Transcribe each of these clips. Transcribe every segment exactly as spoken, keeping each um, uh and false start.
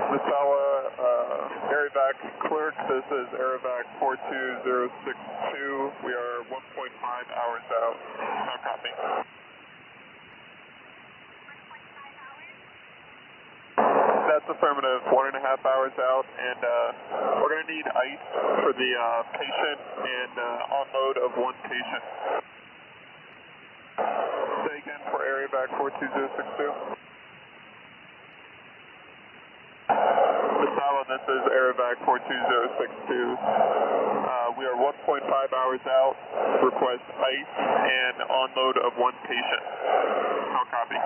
Misawa, uh, Aerovac clerk, this is Aerovac four two zero six two. We are one point five hours out. No copy. That's affirmative, one and a half hours out, and uh, we're going to need ice for the uh, patient and uh, onload of one patient. Say again for Aerovac four two zero six two. Misawa, this is Aerovac four two zero six two. Uh, we are one point five hours out. Request ice and onload of one patient. How copy?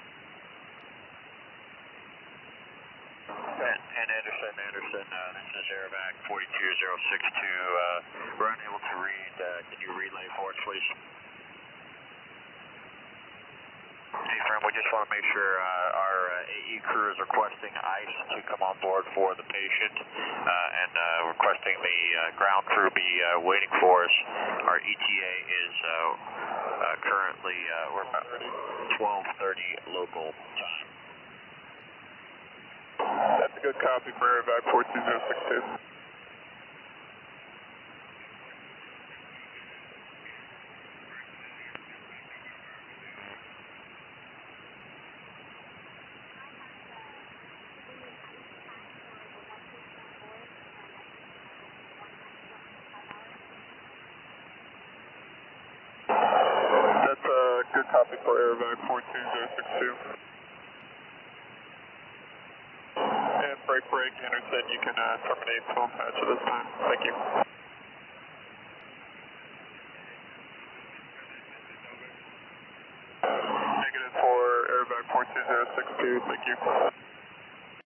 And, and Anderson, Anderson, uh, this is Aerovac four two zero six two. Uh, we're unable to read. Uh, can you relay for us, please? Hey, friend, we just want to make sure uh, our uh, A E crew is requesting ice to come on board for the patient uh, and uh, requesting the uh, ground crew be uh, waiting for us. Our E T A is uh, uh, currently uh, we're about twelve thirty local time. That's a good copy for Aerovac four two zero six two. That's a good copy for Aerovac four two zero six two. And break, break, Anderson, you can uh, terminate film patch at this time. Thank you. Negative for Aerovac four two zero six two, thank you.